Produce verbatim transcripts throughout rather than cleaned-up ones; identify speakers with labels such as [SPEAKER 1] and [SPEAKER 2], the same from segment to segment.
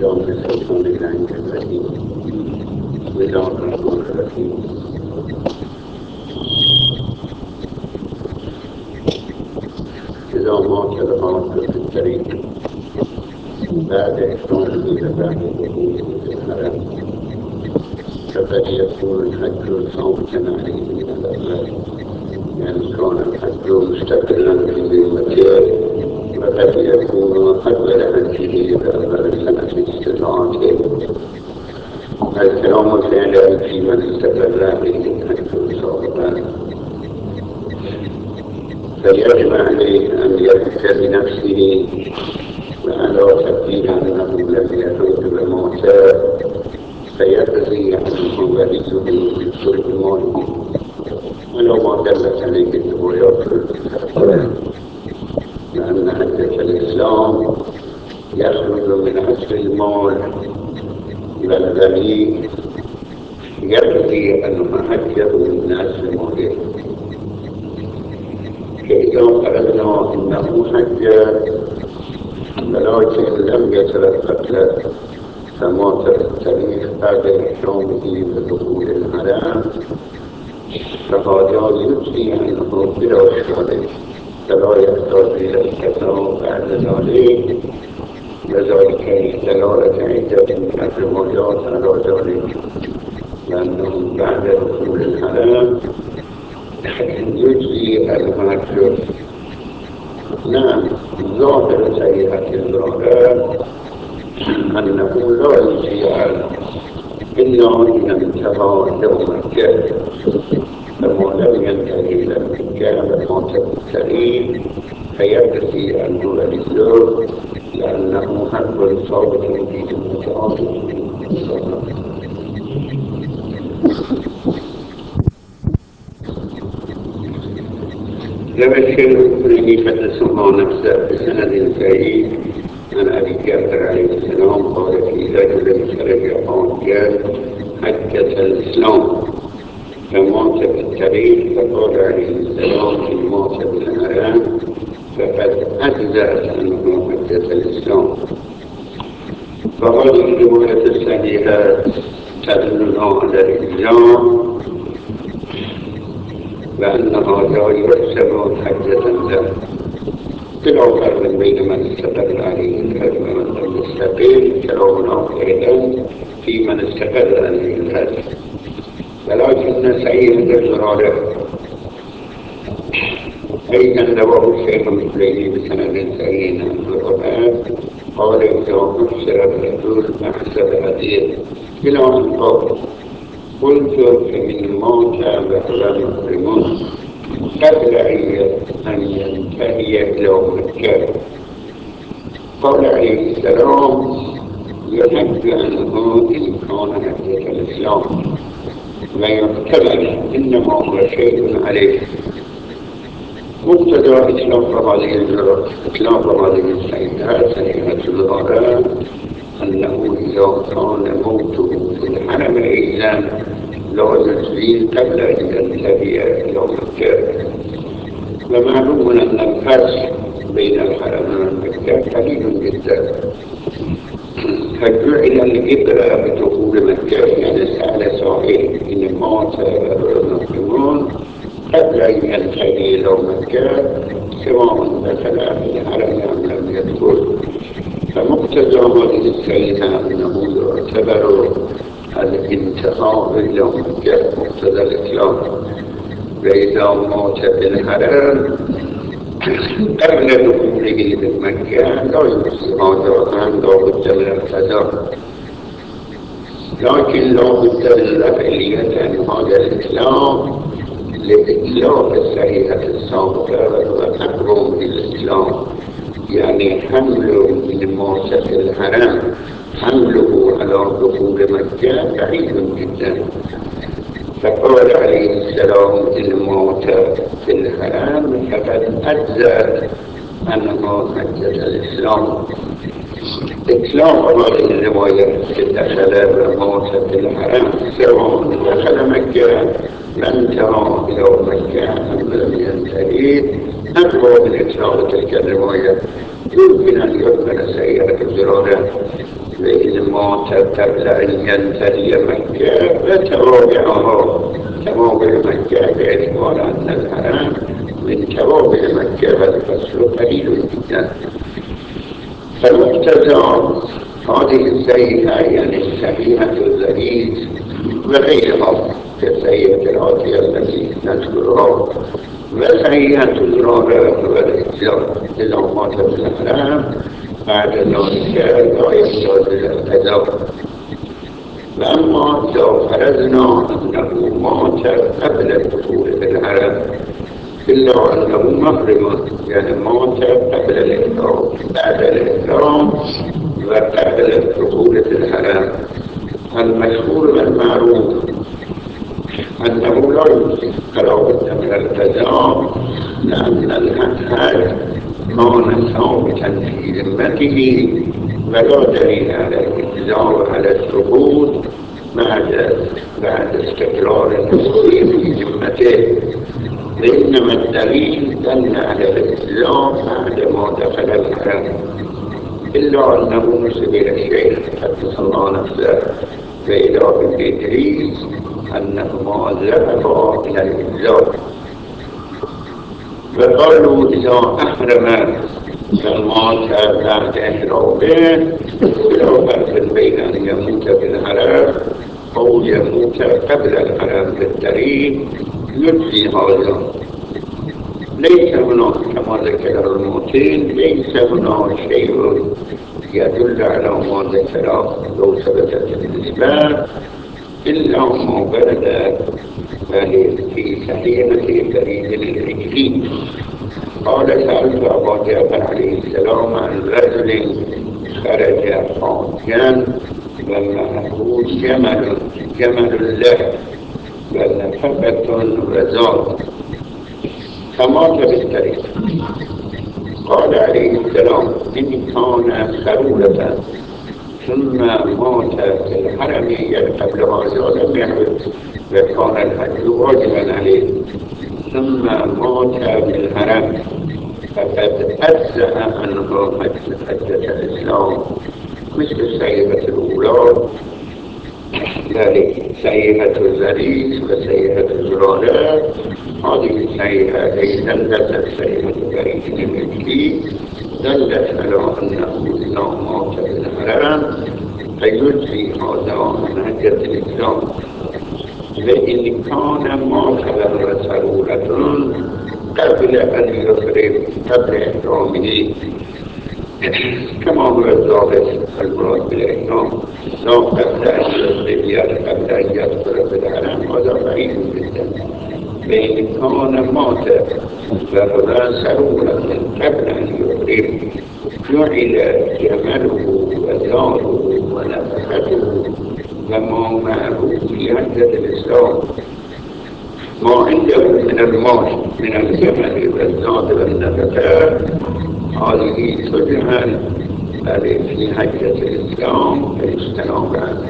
[SPEAKER 1] بالله من الشيطان الرجيم. بسم الله الرحمن الرحيم. إذا مات العاقل في الطريق بعد إحرامه وبعد دخوله في الحرم فقد يكون الحج صامتا عليه من الأبواب، يعني كان الحج مستقلا في مكة، وقد يكون قبل حجه بأمر سنة استطاعته. الكلام فعلا في من استقر به الحج صامتا، فيجب عليه أن يذكر بنفسه وعلى تقدير أنه لم يعود بموتى فيقضي عنه وليه بكل ماله، ولو ما دلت عليه الروايات لأن حجة الإسلام يخرج من أصل المال إلى الغني يقضي أنه حجه من أصل ماله. فإذا قررنا أنه حج ولكن لم يترتب له فمات في التاريخ بعد إحرامه بدخول الحرم فهذا يجزي عنه بلا إشكال، فلا يحتاج إلى القضاء بعد ذلك، وذلك لدلالة عدة من الروايات على ذلك، لأنه بعد دخول الحرم يجزي المهجر. نعم، ظاهر سيئة الظاهر أنه لا يجزي إلا إذا انتهى يوم مكة، فما لم ينتهي إلى مكة ومات بالتاريخ فيجزي عنه وليه، لأنه حق ثابت في المتعاطف. يبشر به فتسمع نفسه بسند سعيد عن أبي جعفر عليه السلام قال في رجل خرج حاجا حجة الإسلام فمات في الطريق فقال عليه السلام إن مات بالحرم فقد أجزأت عنه حجة الإسلام. فهذه الرواية الصحيحة تدل على الإجزاء وأنها لا يحسب حجة له، بلا فرق بين من استقر عليه الحج ومن لم يستقر، كلاهما أيضا في من استقر عليه الحج. ولكن سعيد الزرارة أيضا رواه الشيخ المسلمي بسند سعيد عن الرباب قال إذا أبشر الرجل أحسب هديه إلى أن قال قلت فإن مات وهو مسلم قبل أن ينتهي إلى مكة قال عليه السلام يحج عنه إن كان حجة الإسلام ويعتبر إنما هو شيء عليه. مقتضى إطلاق هذه الزرارة إطلاق هذه السيئات سيئة الزرارة أنه إذا كان موته في الحرم أيضا لا يجزي قبل أن ينتهي إلى مكة. ومعلوم أن الفرق بين الحرم ومكة قليل جدا، فجعل الإبرة بدخول مكة، يعني سأل سائل إن مات المسلمون قبل أن ينتهي إلى مكة سواء دخل في الحرم أم لم يدخل، فمقتضى هذه السيئة أنه يعتبر الانتهاء إلى مكة مقتضى الإطلاق. وإذا مات في الحرم قبل دخوله بمكة لا يجزي هذا، لا بد من القضاء، لكن لا بد من الفعلية عن هذا الإطلاق لإطلاق السيئة السابقة وهو أقوم بالإسلام، يعني حمل من مات في الحرم حمله على دخول مكة بعيد جدا. فقال عليه السلام إن مات في الحرم فقد أجزأت عنه حجة الإسلام. إطلاق هذه الرواية دخل ومات في الحرم سواء دخل مكة وانتهى إلى مكة أم لم ينتهي أقوى من إطلاق تلك الرواية. يمكن أن يقبل سيئة الزرارة فإن مات قبل أن ينتهي مكة فتوابعها توابع مكة باعتبار أن الحرم من توابع مكة والفصل قليل جدا. فمقتضى هذه السيئة يعني صحيحة الزريز وغيرها كالسيئة العاطية التي نذكرها وصحيحة الزرارة والإجزاء إذا مات بالحرام بعد ذلك لا يحتاج إلى القضاء. وأما لو فرضنا أنه مات قبل الدخول في الحرم إلا أنه محرم يعني مات قبل الإحرام بعد الإحرام وقبل الدخول في الحرم، المشهور والمعروف أنه لا يجزي فلا بد من القضاء، لأن الحج كان ثابتا في ذمته ولا دليل على الإجزاء وعلى الثبوت بعد بعد استقرار النزول في ذمته، وإنما الدليل دل على الإجزاء بعد ما دخل الحرم، إلا أنه نسب إلى الشيخ قدس الله نفسه وإلى ابن إدريس أنهما ذهبا إلى الإجزاء، وقالوا إذا أحرم فمات بعد إحرامه لا فرق بين أن يموت في الحرم أو يموت قبل الحرم في الطريق يجزي هذا. ليس هناك كما ذكر الموتين ليس هناك شيء يدل على ما ذكره لو ثبتت الإثبات إلا ما ورد في صحيفة فريد العجلي. قال سألت أبا جعفر عليه السلام عن رجل خرج حاجا ومعه جمل جمل له ونفقة وزاد فمات بالطريق. قال عليه السلام إن كان خرولة ثم مات في الحرم يركب لهذا لم يعد وكان الحج واجبا عليه ثم مات في الحرم فقد أجزأ عنه حجة الإسلام مثل السيئة الأولى ذلك سيئة الزريس وسيئة الزرارة. هذه السيئة التي دلت سيئة الزريس المثلي دلت على أنه إذا مات في الحرم فيجزي هذا عن حجة الإسلام، وإن كان مات له سرورة قبل أن يفرغ قبل إحرامه كما هو الضابط المراد بالإحرام لا قبل أن يفرغ قبل أن يدخل في الحرم هذا بعيد جدا. وإن كان مات له سرورة قبل أن يفرغ جعل جمله وزاره ونفقته وما معه في حجة الإسلام ما عنده من المال من الجمل والزاد والنفقات هذه تجعل في حجة الإسلام فيجتنب عنه.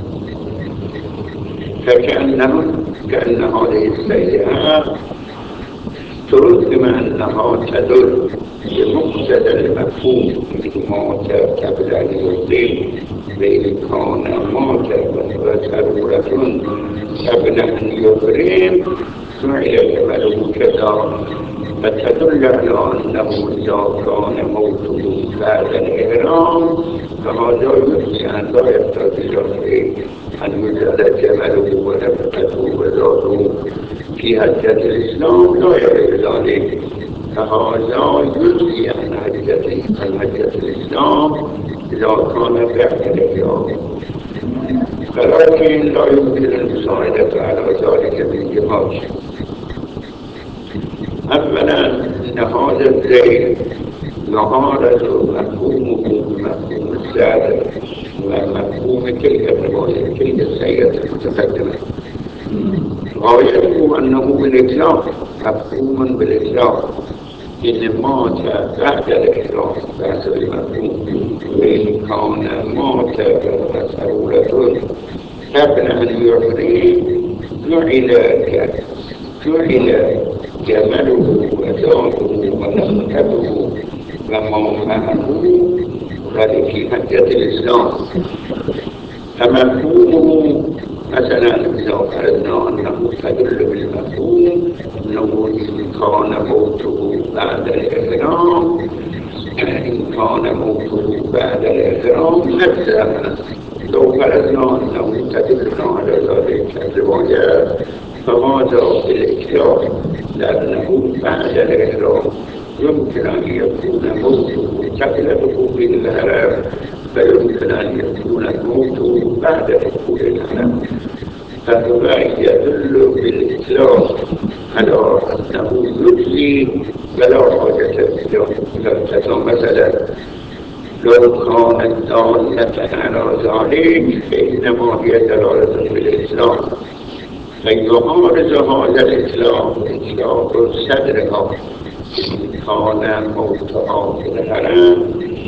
[SPEAKER 1] فكأنه كأن هذه السيئة ترد بما أنها تدل بمقتضى المفهوم مات قبل أن يفرغ وإن كان مات وهو سرورة قبل أن يفرغ جعل جمله كذا، فتدل على أنه إذا كان موته بعد الإحرام فهذا يجزي أن لا يحتاج إلى أن يجعل جمله ونفقته وزاده في حجة الإسلام لا يرى ذلك، فهذا يجزي عن حجة عن حجة الإسلام إذا كان بعد الإحرام، ولكن لا يمكن المساعدة على ذلك من جهات. أولا أن هذا الزيت يعارض مفهومه بمفهوم السادة ومفهوم تلك الرواية تلك السيئة المتقدمة. غايته أنه بالإطلاق مفهوم بالإطلاق إن مات بعد الإحرام بعد المفهوم، وإن كان مات بعد سرورة قبل أن يحرم جعل جعل جمله وزاده ونفقته وما معه هذه في حجة الإسلام. فمفهومه مثلا إذا فرضنا أنه تدل بالمفهوم أنه إن كان موته بعد الإحرام، إن كان موته بعد الإحرام أجزم. لو فرضنا أنه تدلنا على ذلك الروايات فهذا بالإطلاق، لأنه بعد الإحرام يمكن أن يكون موته قبل دخول الحرم، فيمكن أن يكون الموت بعد دخول الحرم. فهذا يدل بالإطلاق على أنه يجزي ولا حاجة إلى القضاء. مثلا لو كانت دالة على ذلك فإنما هي دلالة بالإطلاق، فيعارض هذا الإطلاق إطلاق صدرها. إن كان موتها في الحرم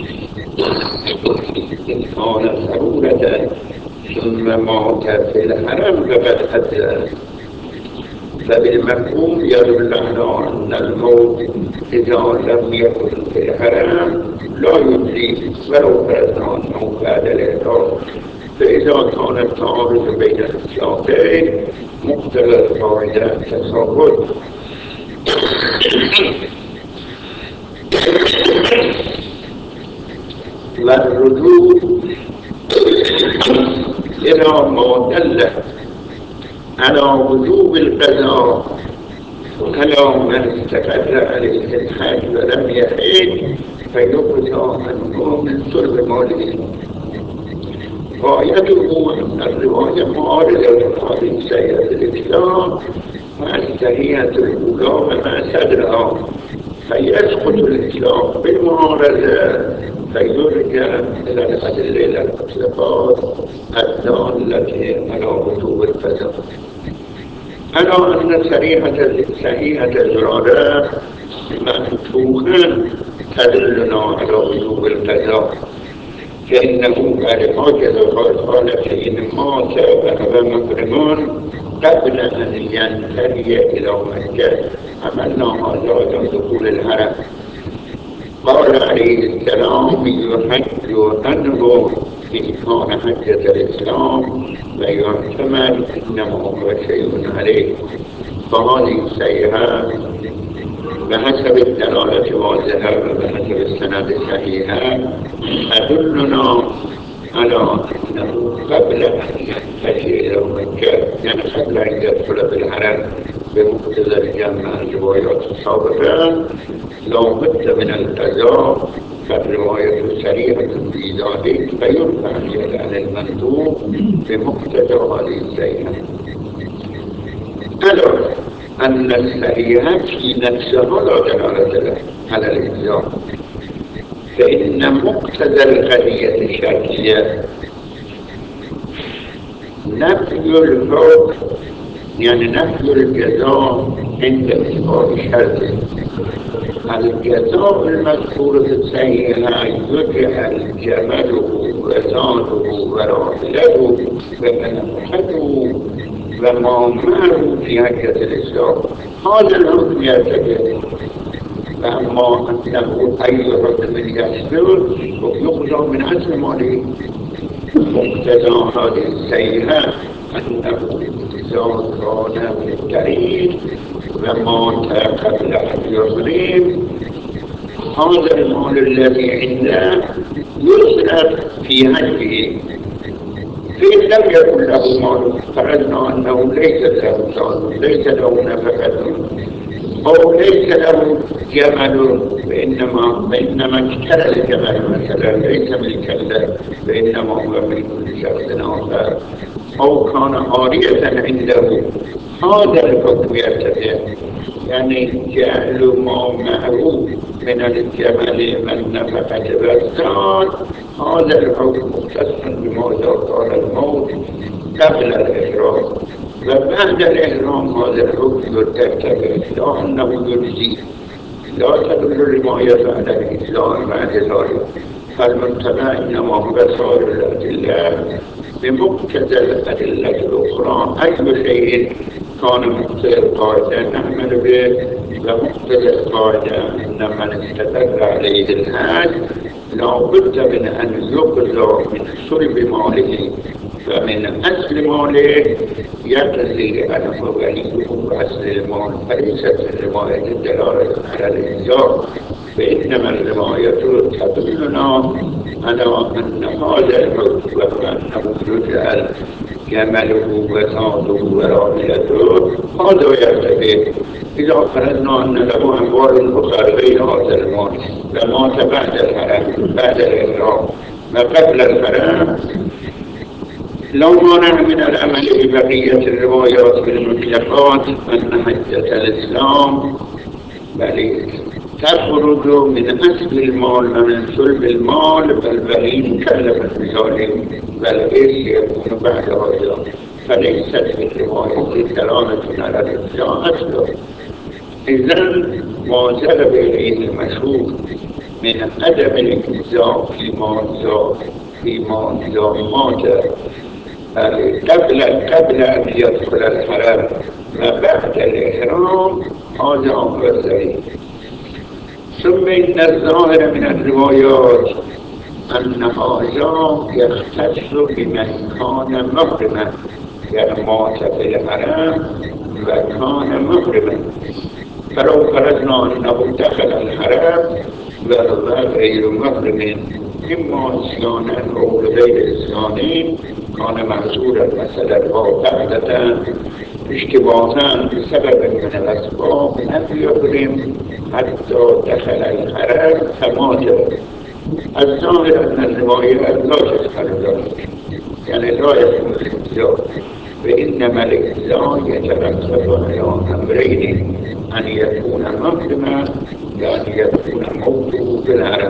[SPEAKER 1] إن كان ضرورة ثم مات في الحرم فقد أجزم. فبالمفهوم يدل على أن الموت إذا لم يكن في الحرم لا يجزي ولو فرضنا أنه بعد الإحرام. فإذا كان التعارض بين الإطلاقين مقتضى القاعدة التساوي. والرجوع إلى ما دل على وجوب القضاء على من استقر عليه الحج ولم يحج فيقضى عنه من صلب ماله. غايته أن الرواية معارضة لهذه سيئة الإسلام مع السيئة الأولى ومع صدرها، فيسقط الإسلام بالمعارضة، فيرجع إلى الأدلة المطلقة الدالة على وجوب القضاء. على أن صحيحة الزرارة منسوخا تدلنا على وجوب القضاء، فإنه قد حاجز قال فإن مات وهو محرم قبل أن ينتهي إلى مكة عملنا هذا عند دخول الحرم. قال عليه السلام يحج عنه إن كان حجة الإسلام ويعتمد إنما هو شيء عليه. فهذه السيئة بحسب الدلالة واضحة وبحسب السند الصحيحة تدلنا على أنه قبل أن ينتهي إلى مكة، يعني قبل أن يدخل بالحرم بمقتضى الجمع الروايات السابقة لا بد من القضاء، فالرواية صريحة في ذلك فيرفع اليد عن المندوب بمقتضى هذه السيئة. ألا أن السيئة في نفسها لا دلالة له على الإجزاء، فإن مقتضى القضية الشرعية نفي الحكم، يعني نفي الجزاء عند إثبات شرطه. الجزاء المذكور في السيئة يجعل جمله وزاده وراحلته ومنفعته وما معه في حجة الإسلام. هذا الحكم يرتكب، فأما أنه أي حكم يصدر يخرج من أصل ماله. مقتضى هذه السيئة أنه إذا كان مفترين ومات قبل أن يظلم هذا المال الذي عنده يصرف في حجه. فإن لم يكن له مال فرضنا أنه ليس له مال، ليس له نفقة، أو ليس له جمل فإنما فإنما اشترى الجمل مثلا ليس ملكا له فإنما هو ملك لشخص آخر، أو كان عارية عنده، هذا الحكم يرتفع، يعني جعل ما معه من الجمل والنفقة والزاد. هذا الحكم مختص بماذا قال الموت قبل الإحرام، وبعد الإحرام هذا الحكم يرتفع لأنه يجزي. لا تدل الرواية على الإجزاء بعد ذلك، فالمنتبه إنما هو صار الأدلة بمقتضى الأدلة الأخرى. أي شيء كان مقتضى القاعدة نعمل به، ومقتضى القاعدة أن من استدل عليه الحج لا بد من أن يقضى من صلب ماله فمن أصل ماله يقضي أنه وليه أصل المال، فليست الرواية دلالة على الإجزاء، فإنما الرواية تدلنا على أن هذا الموت وأنه يجعل جمله وزاده وراحلته هذا يرتبط. إذا فرضنا أن له أموال أخرى غير هذا المال ومات بعد الحرام بعد الإحرام وقبل الحرام لا مانع من العمل ببقية الروايات بالمطلقات أن حجة الإسلام بل تخرج من أصل المال ومن صلب المال بل بل كلفت بذلك بل إيش يكون بعد هذا، فليست في الرواية دلالة على الإجزاء أصلا. إذن ما ذهب إليه المشهور من عدم الإجزاء فيما إذا فيما إذا مات قبل قبل أن يدخل الحرام وبعد الإحرام هذا أمر صحيح. ثم إن الظاهر من الروايات أن هذا يختص بمن كان محرما، يعني مات في الحرام وكان محرما، فلو فرضنا أنه دخل الحرام وهو غير محرم إما إسيانا أو غير إسيانين كان معذورا مثلا وبعدة اشتباهان بسبب من الأسباب لم يحرم حتى دخل الحرام فمات. الظاهر أن الرواية لا تدخل ذلك، يعني لا يكون الإجزاء، وإنما الإجزاء يترتب على أمرين: أن يكون محرما وأن يكون موته في الحرم.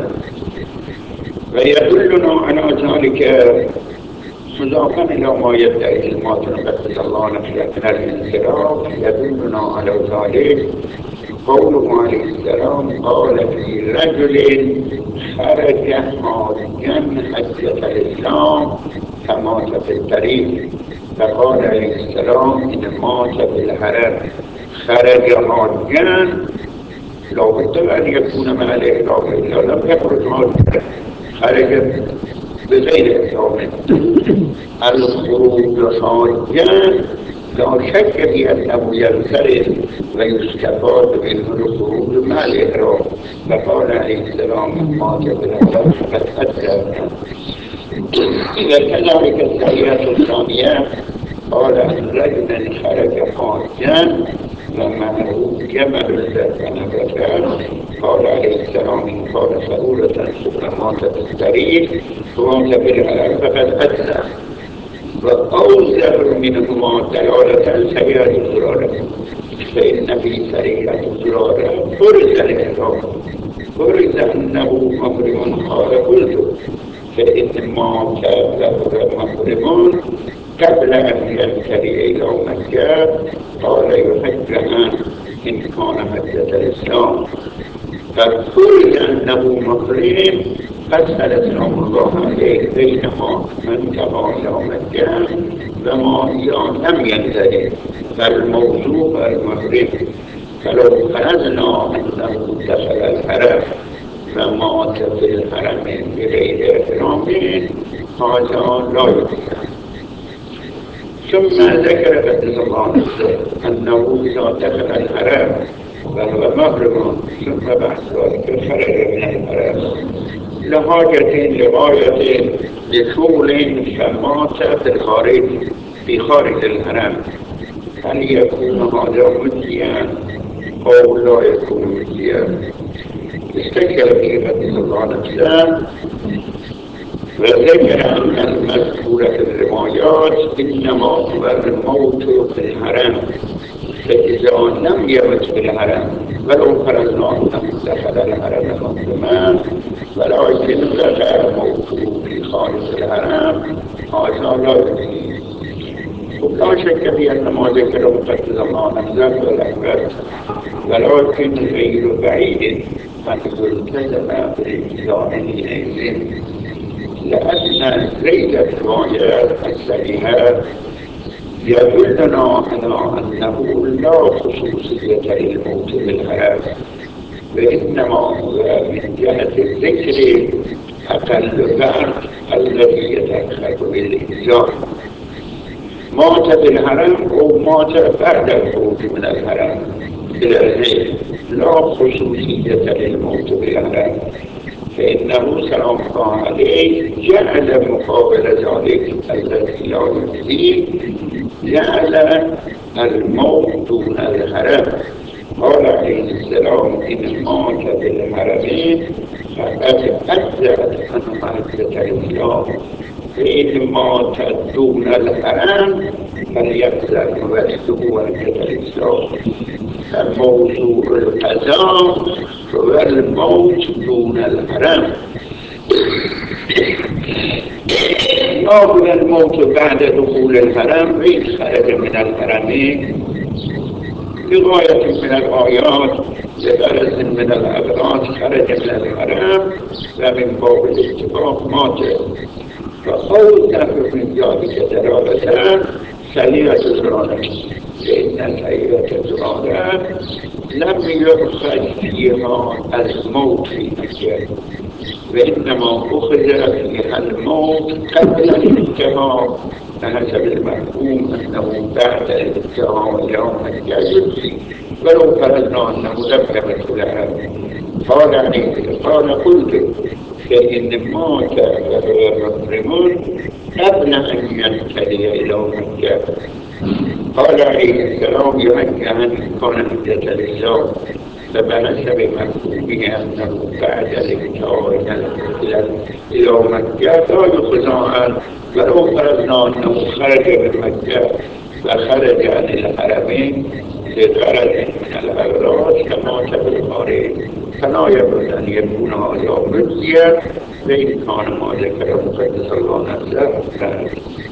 [SPEAKER 1] ويدلنا على ذلك مضافا إلى ما يدعي الماطن قدس الله نفسه من الانصراف، يدلنا على ذلك قوله عليه السلام: قال في رجل خرج حاجا حجة الإسلام فمات في الطريق، فقال عليه السلام: إن مات في الحرم خرج حاجا لا بد أن يكون مع الإحرام، إلا لم يخرج حاجا خرج بغير إحرام. الخروج حاجا لا شك في أنه ينفرد ويستفاد منه الخروج مع الإحرام، فقال عليه السلام: مات في الحرم فقد أدى. وكذلك الآيات الثانية قال عن رجل خرج حاجا ومعه جمل فنبتا، قال عليه السلام: إن كان سهولة ثم مات في الطريق ومات بالحرم فقد أدى. وأوزر منهما دلالة سيئة الزرارة، فإن في سيئة الزرارة فرز الإحرام، فرز أنه محرم. قال: قلت: فإن مات وهو محرم قبل أن ينتهي إلى مكة قال: يحج عنه إن كان حجة الإسلام. ففرز أنه محرم فسأل السلام الله عليه بينما انتهى إلى مكة وما إذا لم ينتهي، فالموضوع المحرم. فلو فرضنا أنه دخل الحرم ومات في الحرم بغير إحرام هذا لا يمكن. ثم ذكر قدس الله نفسه أنه إذا دخل الحرم وهو محرم ثم بعد ذلك خرج من الحرم لحاجة لغاية لشغل فمات في الخارج في خارج الحرم، هل يكون هذا مجزيا أو لا يكون مجزيا؟ استشكل في قدس الله نفسه وذكر أن المذكور في الروايات إنما هو الموت في الحرم، فإذا لم يمت في الحرم ولو فرضنا أنه دخل الحرم محرما ولكن دخل موته في خارج الحرم هذا لا يجزي. ولا شك في أن ما ذكره قدس الله نفسه والأكبر، ولكن غير بعيد أن يلتزم بالإجزاء حينئذ، لأن ذيل الروايات الصحيحة يدلنا على أنه لا خصوصية للموت بالحرام، وإنما هو من جهة الذكر أقل فرق الذي يتأخر بالإنسان. مات بالحرم أو مات بعد الخروج من الحرم إلى البيت لا خصوصية للموت بالحرم، فإنه سلام الله عليه جعل مقابل ذلك الذي لا يزيد جعل الموت دون الحرم. قال عليه السلام إن مات بالحرمين فقد أجزأت عن عدة الإسلام، فإن مات دون الحرم فليجزأ وجهه عدة الإسلام. فموضوع القضاء هو الموت دون الحرم، لا الموت بعد دخول الحرم إذ خرج من الحرمين بغاية من الآيات لدرس من الأغراض خرج من الحرم ومن باب الاتفاق مات. فأوضح من ذلك دلالة سريعة الزرانة، لأن سريعة الزرانة لم يؤخذ فيها الموت في مكة، وإنما أخذ فيها الموت قبل الانتهاء، فحسب المفهوم أنه بعد الانتهاء إلى مكة يجزي ولو فرضنا أنه لم يدخل لها. قال عليه قال قلت فإن مات وهو محرم قبل أن ينتهي إلى مكة. قال عليه السلام يحكى عن كان مدة الإسلام، فبحسب مفهومه أنه بعد الانتهاء إلى مكة لا يخزى عنه ولو فرضنا أنه خرج من مكة فخرج عن الحرمين لغرض من الأغراض كما بالخارج، فلا يجوز أن يكون هذا مجزيا وإن كان ما ذكر مقدس الله نفسه.